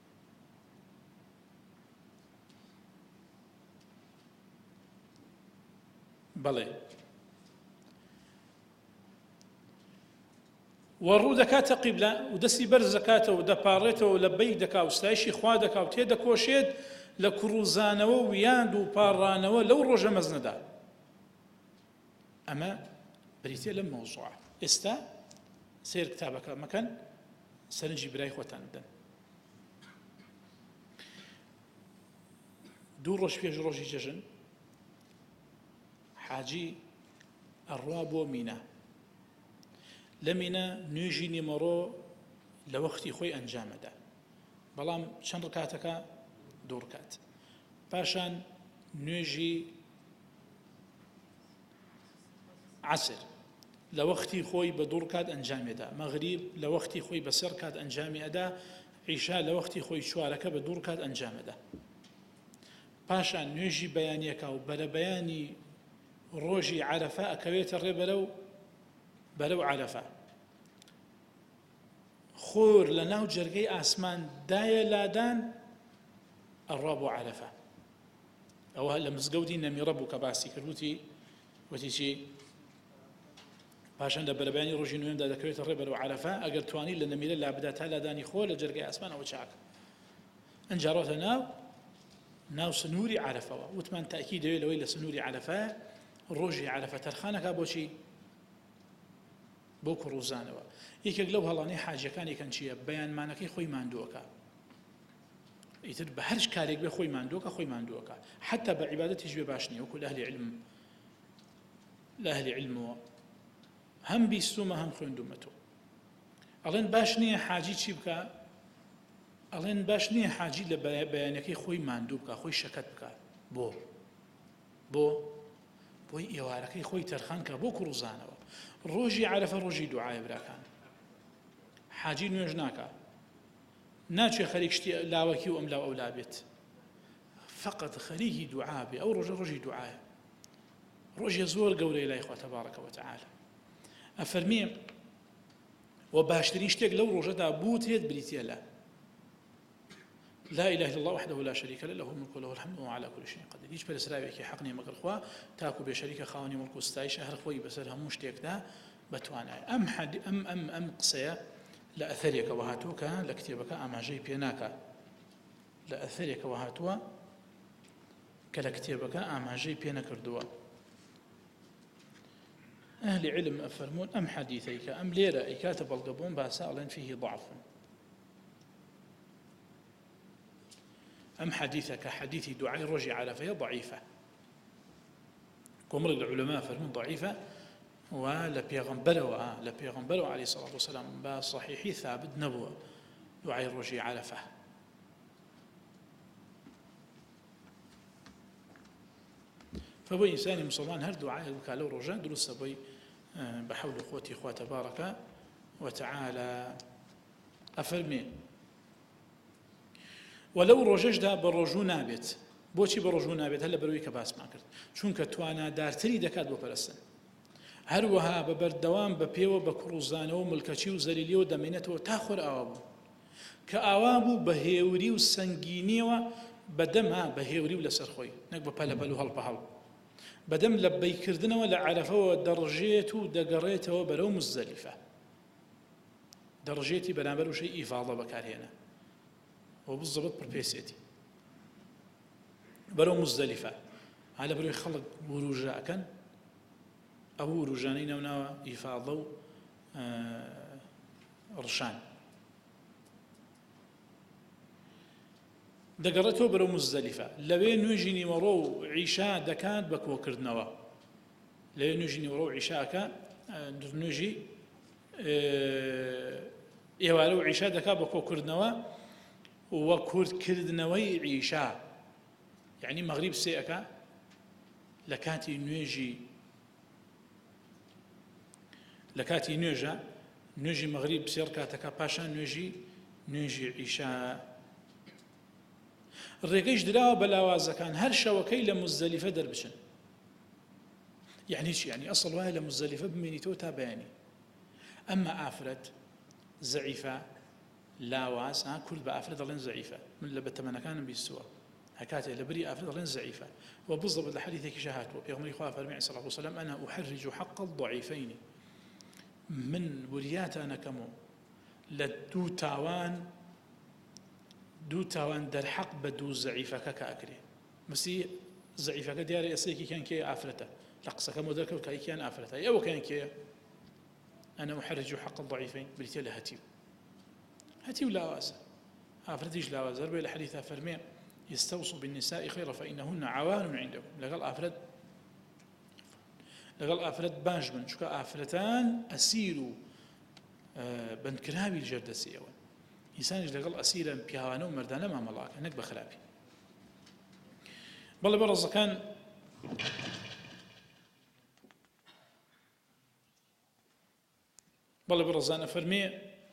بەڵێ وەڕوو دەکاتە قیبلە و دەستی بەرز دەکاتەوە و دەپاڕێتەوە لە بەی دەکا و ستایشی خوا دەکا و تێدەکۆشێت لە کوڕوزانەوە و یاند و پاڕانەوە لەو ڕۆژە مەزنەدا. ئەمە بریتێ لەم مەوزوعە. ئێستا سێر کتابەکە مەکەن، سەرنجی برای خۆتان بدەن. دوو ڕۆژ پێش ڕۆژی جەژن حاجی ئەڕوا بۆ مینە. لە مینە نوێژی نیمەڕۆ لە وەختی خۆی ئەنجامەدا، بەڵام چەند ڕکاتەکە؟ دوو ڕکات. پاشان نوێژی عەسر لە وەختی خۆی بە دوو ڕکات ئەنجامێدا، مەغریب لە وەختی خۆی بە سێ ڕکات ئەنجامی ئەدا، عیشا لە وەختی خۆی چوارەکە بە دوو ڕکات ئەنجامەدا. پاشان نوێژی بەیانیەکە و بەرە بەیانی ڕۆژی عەرەفە ئەکەوێتە ڕێ بەرەو عەرەفە. خۆر لە ناو جەرگەی ئاسمان دایە لادان ئەڕوا بۆ عەرەفە. ئەوە لە مزگەوتی نەمیرە بوو کە باسی کردوتی، وتی چی؟ پاشان لە بەرەبەیانی ڕۆژی نوێمدا دەکەوێتە ڕێ بەرەو عەرەفە. ئەگەر توانی لە نەمیرە لا بدا تا لادانی خۆر لە جەرگەی ئاسمان ئەوە چاکە. ئەنجا ڕۆتە ناو سنووری عەرەفەوە. وتمان تاکید دەوێت لەوەی لە سنووری عەرەفە ڕۆژی عەرەفە تەرخانەکە بۆچی؟ بۆ کوڕوزانەوە. یەکێک لەو هەڵانەی حاجەکانێکن چییە؟ بەیانمانەکەی خۆی ماندووەکە. ئیتر بە هەر کارێک بێ خۆی ماندووەکە، حتا بە عیبادەتیش بێ باش نییە. وەکو لە ئەهلی علمەوە هەم بیستومە هەم خوێندومەتەوە. ئەڵێن باش نییە حاجی چی بکە؟ ئەڵێن باش نییە حاجی لە بەیانەکەی خۆی ماندوو بکە، خۆی شەکەت بکە. بۆی ئێوارەکەی خۆی تەرخان کە بۆ کوڕوزانەوە. ڕۆژی عەرەفە ڕۆژی دوعایە براکان. حاجی نوێژ ناکە، ناچێ خەریک شتی لاوەکی و ئەم لاو ئەولا بێت، فەقەت خەریکی دوعا بێ. ئەو ڕۆژە ڕۆژی دوعایە، ڕۆژێ زۆر گەورەی لای خوا تەبارەکە وتەعالە. ئەفەرمێ و باشترین شتێک لەو ڕۆژەدا بوت هێت بریتە لە لا إله إلا الله وحده لا شريك له له الملك وله الحمد وهو على كل شيء قدير. هیچ پەرستراوێکی حەق نییە مەگەر خوا، تاکو بێشەریکە خاوەنی مڵک و ستایشە، هەر خۆی بەسەر هەموو شتێکدا بەتوانایە. ئەم قسەیە لە ئەثەرێکەوە هاتووە کە لە کتێبەکە ئاماژەی پێ ناکات، لە ئەثەرێکەوە هاتووە کە لە کتێبەکە ئاماژەی پێ نەکردووە. ئەهلی علم ئەفەرمون ئەم حەدیثەی کە ئەم لێرە ئەیکاتە بەڵگەبوون باسە ئەڵێن فیه ضعف. ئەم حەدیثە کە حەدیثی دوعای ڕۆژی عەرەفەیە ضعیفە. کۆمەڵێک لە عولەما فەرمون ضعیفە و لە پێغەمبەرەوە عەلەیهی سەڵات وسەلام بە صەحیحی ثابت نەبووە دوعای ڕۆژی عەرەفە. فبۆی ئینسانی مسلمان هەر دوعایەک بکات لەو ڕۆژە دروستە، بۆی بە حەول و قووەتی خوا تەبارەکە وتەعالە ئەفەرمێ وەلەو ڕۆژەشدا بە ڕۆژوو نابێت. بۆچی بە ڕۆژوو نابێت؟ هەر لە بەرەوەی کە باسمان کرد، چونکە توانادارتری دەکات بۆ پەرستن. هەروەها بە بەردەوام بە پێوە بە کوڕوزانەوە ملکەچی و زەلیلیەوە دەمێنێتەوە تا خۆر ئاوا بوو، کە ئاوا بوو بە هێوری و سەنگینیەوە بەدەما بە هێوری و لەسەر خۆی، نەک بە پەلەپەل و هەڵپەهەڵ. بەدەم لە بەیکردنەوە لە عەرەفەوە دەڕژێت و دەگەڕێتەوە بەرەو مزدەلیفە. دەڕژێتی بەرامبەر وشەی ئیفاڵە بەکارهێنا و بزەبت پڕپێسێتی بەرەو مزدەلیفە. هەلە بەرەوەی خەڵک وروژەکەن، ئەو وروژانەی ناوناوە ئیفاڵە و ڕشان دەگەڕێتەوە بەرەو مزدەلیفە لەوێ نوێژی نیوەڕۆ و عیشا دەکات بە کۆکردنەوە لەوێ نوێژی نیوەڕۆ و عیشاکە نوێژی ئێوارە و عیشا دەکات بە کۆکردنەوە وە کورتکردنەوەی عیشا یعنی مەغریب سێەکە لە کاتی نوێژە نوێژی مەغریب سێ ڕکاتەکە پاشان نوێژی عیشا ڕێگەیش دراوە بە لاوازەکان هەر شەوەکەی لە مزدەلیفە دەربچن یعنی چی یعنی ئەسڵ وایە لە مزدەلیفە بمێنیتەوە تا بەیانی ئەمە ئافرەت زەعیفە لاواز کورد بە ئافرەت دەڵێن زەعیفە من لە بەتەمەنەکانم بیستووە هەکاتێ لە بری ئافرەت دەڵێن زەعیفە وبالضبط لە حەدیثێکی هاتووە پێغەمبەری خوا فەرمووی عەلەیهی السەڵاتو وەسەلام ئەنا ئوحەرج حەق الضعیفەین من وریاتانەکەم لە دوو تاوان دەرحەق بە دوو زەعیفەکە کە ئەکرێ مسی زەعیفەکە دیارە ئێسەیەکی کیان کێ ئافرەتە لە قسەکەمەوە دەرکەوت کە یەکیان ئافرەتە ئەوە کیان کێیە ئەنا ئوحەرج حەق الضعیفەین بریتە لە هەتیو لاوازە ئافرەتیش لاوازە هەر بۆیە لە حەدیثا فەرمێ يستوصوا بالنساء خيرا فإنهن عوان عندكم لەگەڵ ئافرەت باش بن چونکە ئافرەتان ئەسیر و بەندکراوی ژەردەسیەوە ئینسانیش لەگەڵ ئەسیرە پیاوانە و مەردانە مامەڵاکە نەک بە خراپی بەڵێ بەڕێزەکان بەڵێ بەڕێزانە فەرمێ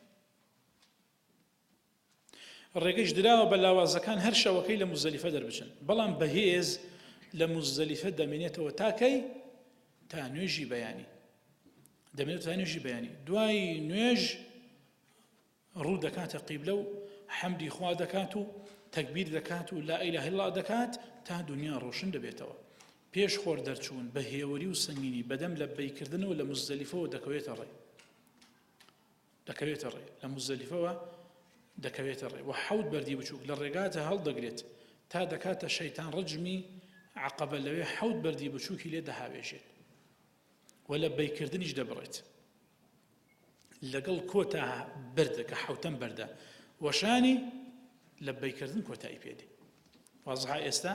ڕێگەیش دراوە بە لاوازەکان هەر شەوەکەی لە مزدەلیفە دەربچن بەڵام بەهێز لە مزدەلیفە دەمێنێتەوە تاکەی تا نوێژی بەیانی دەمێنێت تا نوێژی بەیانی دوای نوێژ ڕوو دەکاتە قیبلە و حەمدی خوا دەکات و تەکبیر دەکات و لا ئیلاهە ئیلڵا دەکات تا دنیا ڕۆشن دەبێتەوە پێش خۆر دەرچوون بە هێوەری و سەنگینی بەدەم لە بەیکردنەوە لە مزدەلیفەوە دەکەوێتە ڕێ لە مزدەلیفەوە دەکەوێتە ڕێ و حەوت بەردی بچووک لە ڕێگاتە هەڵدەگرێت تا دەکاتە شەیتان ڕەجمی عەقەبە لەوێ حەوت بەردی بچووکی لێ دەهاوێژێت و لە بەیکردنیش دەبڕێت لەگەڵ کۆتا بەردە کە حەوتەم بەردە وەشانی لە بەیکردن کۆتایی پێدێ وازها ئێستا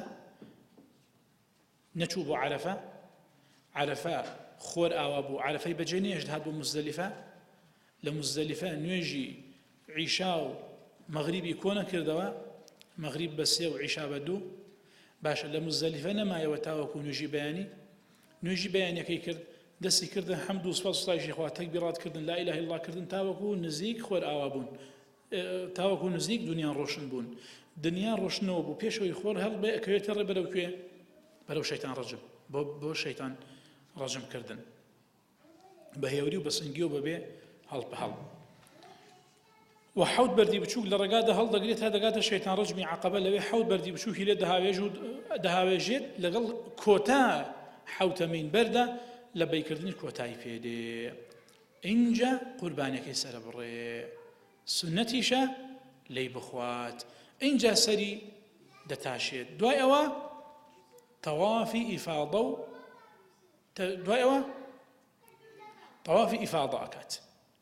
نەچوو بۆ عەرەفە خۆر ئاوا بوو عەرەفەی بەجێ نێژ هات بۆ مزدەلیفە لە مزدەلیفە نوێژی عیشا و مەغریبی کۆ نەکردەوە مەغریب بە سێ و عیشا بە دوو باشە لە مزدەلیفە نەمایەوە تاوەکو نوێژی بەیانیەکەی کرد دەستی کردن حەمد و سوپاس و ستایشی خوا تەکبیراتکردن لا ئیلاهە ئیلڵا کردن تاوەکو نزیک خۆر ئاوا بوون تاوەکو نزیک دنیان ڕۆشن بوون دنیا ڕۆشنەوە بوو پێشەوەی خۆر هەڵبێ ئەکەوێتە ڕێ بەرەو کوێ بەرەو شەیتان ڕەجم بۆ شەیتان ڕەجم کردن بە هێوری و بە سنگی و بەبێ هەڵ بە هەڵ و حەوت بەردی بچووک لە ڕێگادا هەڵدەگرێت تا دەگاتە شەیتان ڕەجمی عەقەبە لەوێ حەوت بەردی بچووکی لێ دەهاوێژێت لەگەڵ کۆتا حەوتەمین بەردە لە بەیکردنی کۆتایی پێدێ اینجا قوربانەکەی سەرە بڕێ سنەتیشە لێی بخوات اینجا سەری دەتاشێت دوای ئەوە تەوافی ئیفاضە و دوای ئەوە تەوافی ئیفاضە ئەکات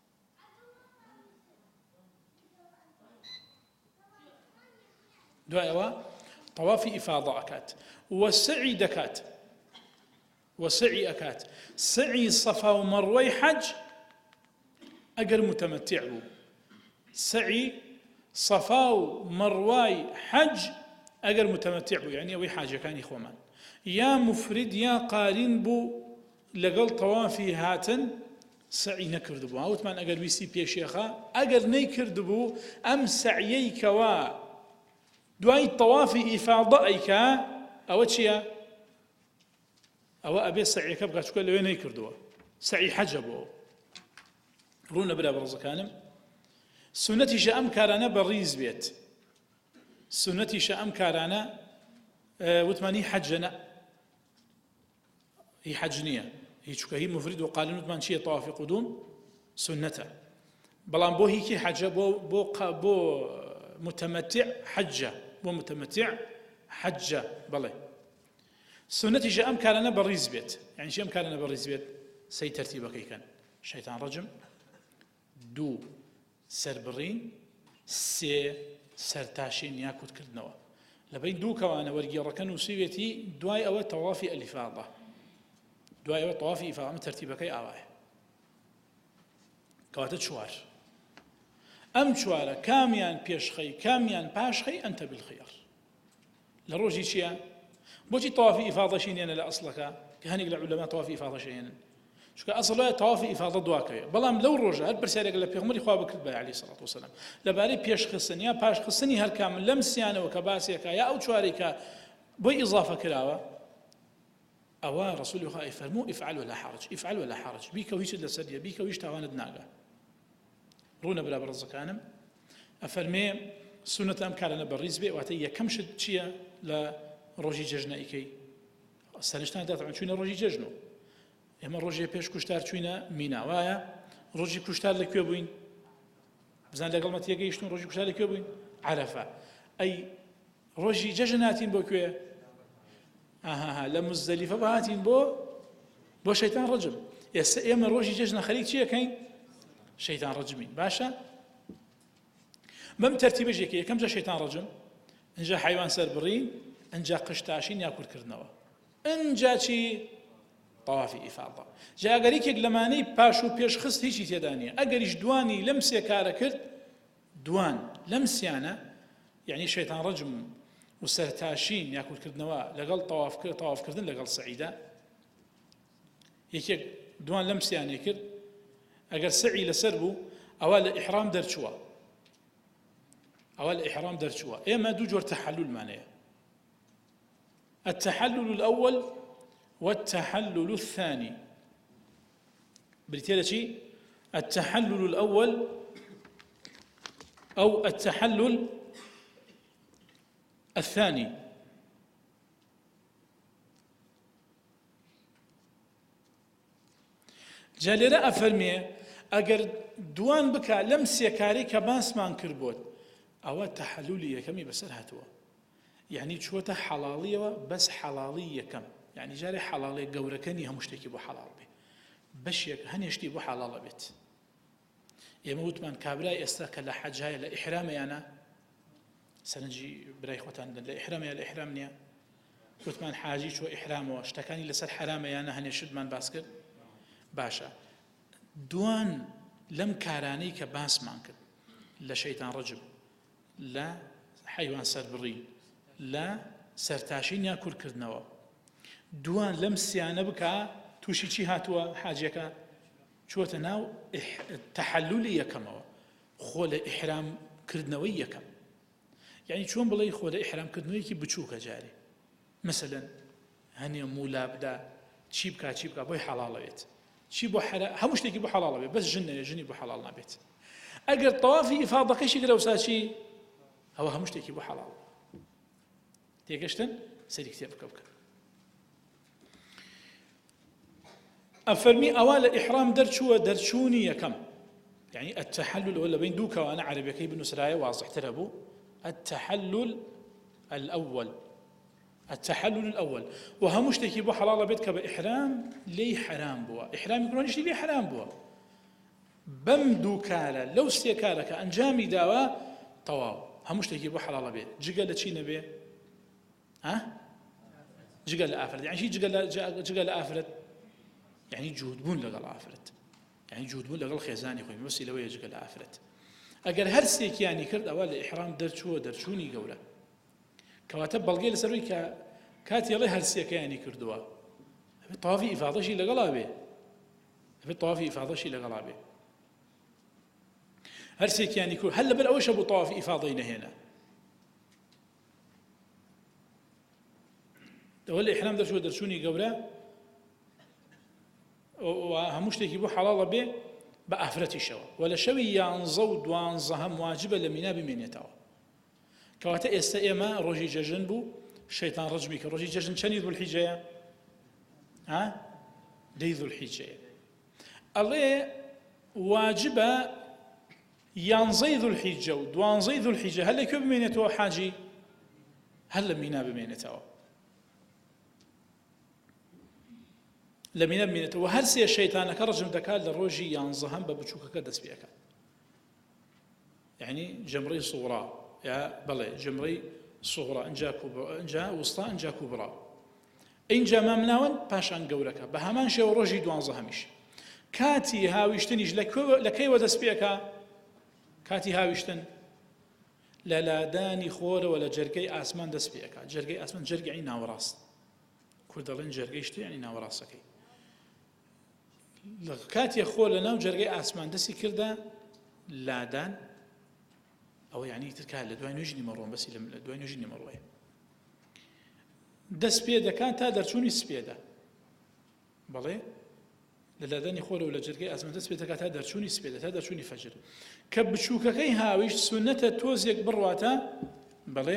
دوای ئەوە تەوافی ئیفاضە ئەکات وەسعی دەکات وسعي أكات سعي صفا ومروي حج أجر متمتع بو سعي صفا ومروي حج أجر متمتع بو يعني أوي حاجة كان إخوان يا مفرد يا قارن بو لقل طوافي هاتن سعي نكرد بو أوت من أجر ويسي بيشيخا أجر نيكرد بو أم سعيك وا دواي طوافي إفاضائك أو تشيا ئەوە ئەبێ سەعیەکە بکات چونکە لەوێ نەیکردووە سەعی حەجە بۆ ڕوونە برا بەڕێزەکانم سونەتیشە ئەم کارانە بەڕیز بێت سونەتیشە ئەم کارانە وتمانی حەجە نە هی حەج نییە هی چونکە هی مفرید و قالین وتمان چییە تەوافی قودوم سنەتە بەڵام بۆ هیکی حەجە بۆ متەمەتع حەجە بۆ متەمەتع حەجە بەڵێ سنەتیشە ئەم کارانە بەڕیز بێت یعنی چی ئەم کارانە بەڕیز بێت سەی تەرتیبەکەی کەن شەیتان ڕەجم دوو سەربڕین، سێ سەرتاشین یا کورتکردنەوە. لەبەی دوو کەوانە وەرگێڕەکە نووسیوێتی دوای ئەوە تەوافی ئەلیفاضە، دوای ئەوە تەوافی ئیفاضە، ئەمە تەرتیبەکەی ئاوایە. کەواتە چوار. ئەم چوارە کامیان پێشخەی کامیان پاشخەی ئەنتە بالخیار. لە ڕۆژی چییە؟ بۆچی تەوافی ئیفاضەشی نێنە لە ئەسڵەکە کە هەنێک لە عولەما تەوافی ئیفاضەشی هێنن؟ چونکە ئەسڵ وایە تەوافی ئیفاضە دواکەوێ، بەڵام لەو ڕۆژە هەر پرسیارێک لە پێغەمبەری خوا بکرد بە عەلەیهی سەڵات وسەلام لەبارەی پێشخستن یا پاشخستنی هەر کامل لەم سیانەوە کە باسێکە یا ئەو چوارەی کە بۆی ئیضافە کراوە، ئەوە ڕەسوولی خوا ئەیفەرموو ئیفعل ولا حرج، ئیفعل ولا حرج، بیکە و هیچت لەسەر نییە، بیکە و هیچ تاوانت ناگا. ڕوونە برا بەڕێزەکانم، ئەفەرمێ سونەتە ئەم کارانە بەڕیز بێ، واتە یەکەم شت چییە لە ڕۆژی جەژنە ئیکەی؟ سەرنجتان داتەوان چوینە ڕۆژی جەژنەوە. ئێمە ڕۆژێ پێش کوشتار چوینە مینا، وایە؟ ڕۆژی کوشتار لەکوێ بووین؟ بزان لەگەڵمە تێگەیشتون ڕۆژی کوشتار لەکوێ بووین؟ عەرەفە. ئەی ڕۆژی جەژن هاتین بۆ کوێ؟ ئاها لە مزدەلیفە هاتین بۆ شەیتان ڕەجم. ئێستا ئێمە ڕۆژی جەژنە خەریک چی ئەکەین؟ شەیتان ڕەجمین. باشە؟ بەم تەرتیبەش یەکەم جا شەیتان ڕەجم، ئەنجا حەیوان سەربڕین، ئەنجا قشتاشین یا کورتکردنەوە، ئەنجا چی؟ تەوافی ئیفاضە. جا ئەگەر یەکێک لەمانەی پاش و پێشخست هیچی تێدا نییە، ئەگەریش دوانی لەم سێ کارە کرد، دوان لەم سیانە یعنی شەیتان ڕەجم و سەرتاشین یا کورتکردنەوە لەگەڵ تەوافکردن لەگەڵ سەعیدە، یەکێک دوان لەم سیانێ کرد، ئەگەر سەعی لەسەر بوو ئەوە لە ئیحرام دەرچووە، ئەوە لە ئیحرام دەرچووە. ئێمە دوو جۆر تەحەلولمانەیە، التحلل الأول والتحلل الثاني. بريتيلا شيء التحلل الأول أو التحلل الثاني. جالێرە ئەفەرمێ ئەگەر دوان بکە لەم سێکاری کە باسمان کردبووت، ئەوە تەحەلولی یەکەمی بەسەر هاتووە، یعنی چووەتە حەڵاڵیەوە، بەس حەڵاڵی یەکەم، یعنی جارێ حەڵاڵی گەورەکەنی هەموو شتێکی بۆ حەڵاڵ بێ، بەشێک هەنێشتی بۆ حەڵاڵە بێت. ئێمە وتمان کابرای ئێستا کە لە حەجایە لە ئیحرامەیانە، سەرنجی برای خۆتان لە ئیحرامەیە لە ئیحرام نییە، وتمان حاجی چوە ئیحرامەوە شتەکانی لەسەر حرامەیانە هەنێشتمان باس کرد. باشە، دوان لەم کارانەی کە باسمان کرد لە شەیتان ڕەجم، لە حەیوان سەربڕی، لە سەرتاشین یا کورتکردنەوە، دوان لەم سیانە بکە، تووشی چی هاتووە؟ حاجەکە چووەتە ناو تەحەلولی یەکەمەوە، خۆ لە ئیحرامکردنەوەی یەکەم. یعنی چۆن بڵێ خۆ لە ئیحرامکردنەوەیەکی بچووکە جارێ، مەسەلەن هەنێ مولا بدا، چی بکە بۆی حەڵاڵەوێت، چی بۆ هەموو شتێکی بۆ حەڵاڵە بێت، بەس ژن نەوێت، ژنی بۆ حەڵاڵ نابێت. ئەگەر تەوافی ئیفاضەکەشی کرا وسا چی؟ ئەوە هەموو شتێکی بۆ حەڵاڵ. تێگەشتن؟ سەری کتێب بکە. ئەفەرمی ئەوە لە ئیحرام دەرچووە دەرچوونی یەکەم، یعنی التحلل ولا بین دوو کەوانە عەرەبیەکەی بنووسرایە وازحترە بوو. التحلل الأول، التحلل الأول، وهموو شتێکی بۆ حەڵاڵە بێت کە بە ئیحرام لێی حرام بووە، ئیحرامی کڕۆنیشتی لێی حرام بووە. بەم دوو کارە لەو سێ کارە کە ئەنجامی داوە تەواو هەموو شتێکی بۆ حەڵاڵە بێت، جگە لە چی نەبێ؟ جگە لە ئافرەت. یعنی چی جگە لە ئافرەت؟ یعنی جوودبوون لەگەڵ ئافرەت، یعنی جوودبوون لەگەڵ خێزانی خۆی، مەبەستی لەوەیە جگە لە ئافرەت. ئەگەر هەر سێکیانی کرد ئەوە لە ئیحرام دەرچووە دەرچوونی گەورە، کەواتە بەڵگەی لەسەروی کە کاتی ئەڵێ هەر سێکەیانی کردووە، ئەبێت تەوافی ئیفاضەشی لەگەڵا بێ، ئەبێت تەوافی ئیفاضەشی لەگەڵا بێ. هەر سێکیانی کرد، هەر لەبەر ئەوەشە بۆ تەوافی ئیفاضەی نەهێنا. ئەوە لە ئیحرام دەرچووە دەرچوونی گەورە، هەموو شتێکی بۆ حەڵاڵە بێ بە ئافرەتیشەوە، و لە شەوی 11 و 12 هەم واجبە لە مینا بمێنێتەوە. کەواتە ئێستا ئێمە ڕۆژی جەژن بوو، شەیتان ڕەجمی کە ڕۆژی جەژن چەندی ذوالحیجەیە؟ 10 ذوالحیجەیە. ئەڵێ واجبە 11 ذوالحیجە و 12 ذوالحیجە هەر لەکوێ بمێنێتەوە حاجی؟ هەر لە مینا بمێنێتەوە، لە مینا بمێنێتەوە. هەر سێ شەیتانەکە ڕەجم دەکات لە ڕۆژی 11 بە بچووکەکە دەست پێ ئەکات. يعني جمري صغرى يا بلى جمري صغرى انجا وسطى انجا كبرى اینجا مامناون پاشان گەورەکە بە هەمان شێوە ڕۆژی دوانزەهەمیش کاتی هاویشتنیش لە کەیوە دەست پێکا کاتی هاویشتن لە لادانی خۆرەوە لە جەرگەی ئاسمان دەست پێکا جەرگەی ئاسمان جەرگی ناوەڕاست کورد دەڵێن جەرگەی شتی یعنی ناوەڕاستەکەی لە کاتی خۆ لە ناو جەرگەی ئاسمان دەستی کردە لادان ئەوە یعنی ترکا لە دوای نوێژی نیمەڕۆن بەسی لە دوای نوێژی نیمەڕۆیە دەست پێ دەکات تا دەرچوونی سپێدە بەڵێ لە لادانی خۆرەوە لە جەرگەی ئاسمان دەست پێ دەکات تا دەرچوونی سپێدە تا دەرچوونی فەجر کە بچووکەکەی هاویشت سونەتە تۆزێک بڕواتە بەڵێ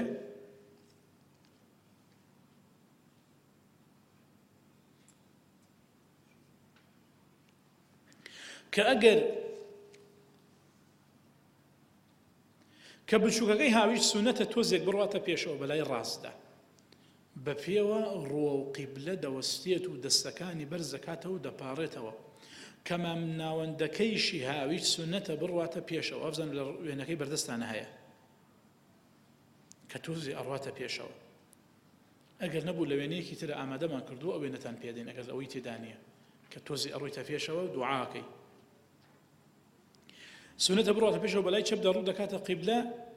کە ئەگەر کە بچووکەکەی هاویشت سونەتە تۆزێک بڕواتە پێشەوە بەلای ڕاستدا بە پێوە ڕۆ و قیبلە دەوەستێت و دەستەکانی بەرز دەکاتەوە و دەپاڕێتەوە کە مامناوەندەکەیشی هاویشت سونەتە بڕواتە پێشەوە ئەفزان لە وێنەکەی بەردەستانە هەیە کە تۆزی ئەڕواتە پێشەوە ئەگەر نەبوو لە وێنەیەکی ترە ئامادەمان کردووە ئەو وێنەتان پێدەین ئەگەر ئەوەی تێدا نییە کە تۆزی ئەڕۆیتە پێشەوە دوعاکەی سونەتە بڕواتە پێشەوە بەلای چەپدا ڕوو دەکاتە قیبلە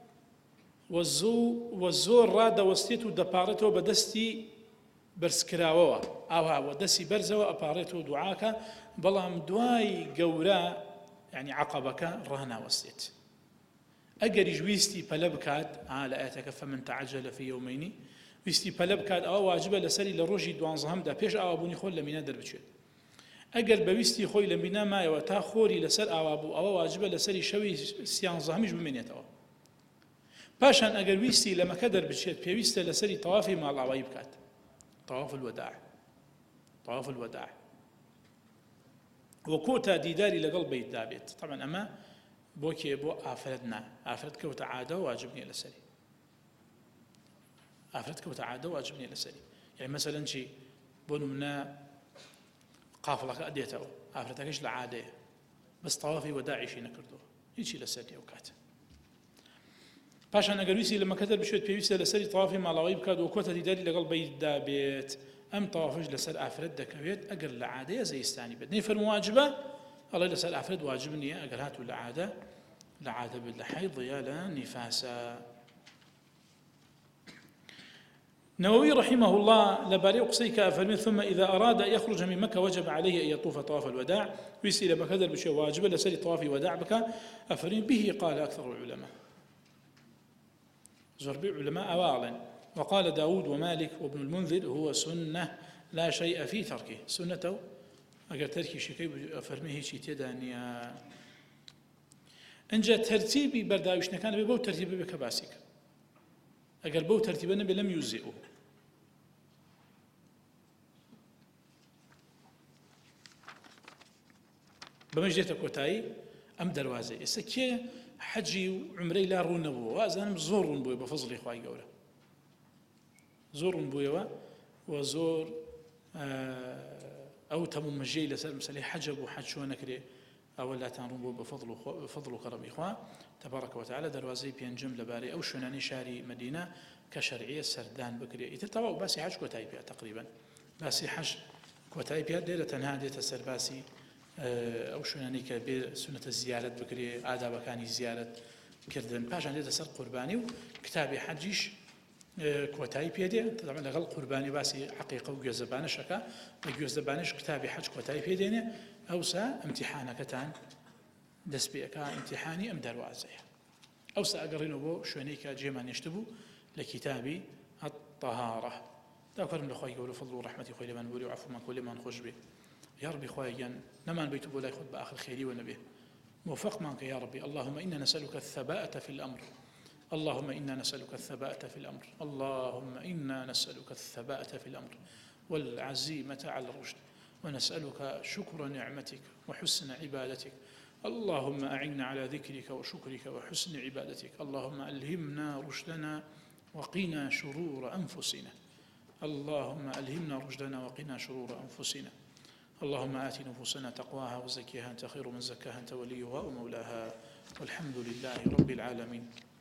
وە زۆر ڕادەوەستێت و دەپاڕێتەوە بە دەستی بەرزکراوەوە ئاواوە دەستی بەرزەوە ئەپاڕێتەوە دوعاکە بەڵام دوای گەورە یعنی عەقەبەکە ڕاناوەستێت ئەگەریش ویستی پەلە بکات لە ئاەتەکە فەمەن تەعەجەلە فی یەومەینی ویستی پەلە بکات ئەوە واجبە لەسەری لە ڕۆژی دوانزەهەمدا پێش ئاوابوونی خۆی لە مینە دەربچێت ئەگەر بەویستی خۆی لە مینە مایەوە تا خۆری لەسەر ئاوا بوو ئەوە واجبە لەسەری شەوی سیانزەهەمیش بمێنێتەوە پاشان ئەگەر ویستی لە مەکە دەربچێت پێویستە لەسەری تەوافی ماڵاوایی بکات تەواف الوداع وە کۆتا دیداری لەگەڵ بەیتدا بێت طبعا ئەمە بۆ کێ بۆ ئافرەت نا ئافرەت کەوتە عادە و واجب نییە لەسەری ئافرەت کەوتە عادە و واجب نییە لەسەری یعنی مەسەلەن چی بۆ نمونە قافڵەکە ئەدێتەوە ئافرەتەکەش لە عادەیە بەس تەوافی وەداعیشی نەکردووە هیچی لەسەر نییە ئەو کاتە پاشان ئەگەر ویستی لە مەکە دەربچێت پێویستە لەسەری تەوافی ماڵاوایی بکات و کۆتە دیداری لەگەڵ بەیتدا بێت ئەم تەوافش لەسەر ئافرەت دەکەوێت ئەگەر لە عادەیە زەیستانی بێت نەیفەرمو واجبە ئەڵێ لەسەر ئافرەت واجب نییە ئەگەر هاتوو لە عادە بێت لە حەیض یا لە نیفاسە نووي رحمه الله لباري قصيك أفرمي ثم إذا أراد أن يخرج من مكة وجب عليه أن يطوف طواف الوداع ويسي لما كذل بشيء واجب لسري طواف وداع بك أفرمي به قال أكثر العلماء زربي علماء أوالا وقال داود ومالك وابن المنذر هو سنة لا شيء في تركه سنته أقل تركي شيء أفرميه شيء تدانيا إنجا ترتيبي برداوش نكان ببو ترتيبي بكباسيك أقل بو ترتيبي نبي لم يزئه بمجدة كوتاي أم دروازي إسكي حجي وعمري لا رون بوه وأزانم زور رون بوه بفضل إخوائي قوله زور رون بوه وزور أو تمم مجي لسر مسألة حجب وحج شو نكري أو لا تنرون بوه بفضل كرم إخوة تبارك وتعالى دروازي بينجم لباري أو شناني شاري مدينة كشرعية سردان بكري يتتبعوا باسي حج كوتاي بيها تقريبا باسي حج كوتاي بيها ليلة تنها ديت السر باسي أو شناني كسنة الزيارة بكري آداب كاني زيارة كردن باش عندي تسر قرباني وكتابي حجيش كوتاي بيدي طبعا لغل قرباني باسي حقيقة وجوز زبانة شكا وجوز زبانش كتابي حج كوتاي بيدي أوسا امتحانك تان دس بيكا امتحاني أم دروازي أوسا أقرينه بو شنيك جيمان يشتبو لكتابي الطهارة تأكرم لخوي يقولوا فضل ورحمة خوي لمن بوري وعفو من كل من خوش به يا ربي خوايا نمان بيتو بولاي خد بآخر خيري ونبيه موفق معك يا ربي اللهم إنا نسألك الثبات في الأمر اللهم إنا نسألك الثبات في الأمر اللهم إنا نسألك الثبات في الأمر والعزيمة على الرشد ونسألك شكر نعمتك وحسن عبادتك اللهم أعنا على ذكرك وشكرك وحسن عبادتك اللهم ألهمنا رشدنا وقنا شرور أنفسنا اللهم ألهمنا رشدنا وقنا شرور أنفسنا اللهم آت نفوسنا تقواها وزكها أنت خير من زكاها أنت وليها ومولاها والحمد لله رب العالمين.